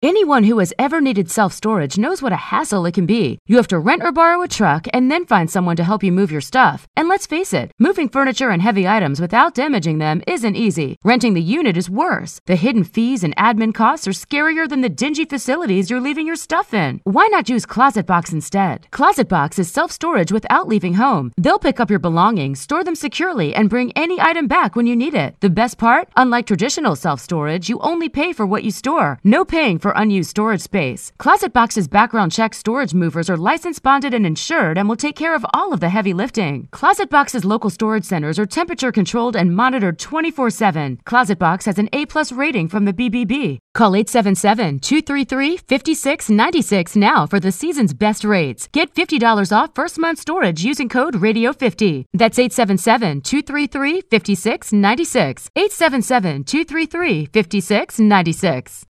Anyone who has ever needed self-storage knows what a hassle it can be. You have to rent or borrow a truck and then find someone to help you move your stuff. And let's face it, moving furniture and heavy items without damaging them isn't easy. Renting the unit is worse. The hidden fees and admin costs are scarier than the dingy facilities you're leaving your stuff in. Why not use ClosetBox instead? ClosetBox is self-storage without leaving home. They'll pick up your belongings, store them securely, and bring any item back when you need it. The best part? Unlike traditional self-storage, you only pay for what you store. No paying for unused storage space. ClosetBox's background check storage movers are licensed, bonded, and insured and will take care of all of the heavy lifting. ClosetBox's local storage centers are temperature controlled and monitored 24/7. ClosetBox has an A+ rating from the BBB. Call 877-233-5696 now for the season's best rates. Get $50 off first month storage using code RADIO50. That's 877-233-5696. 877-233-5696.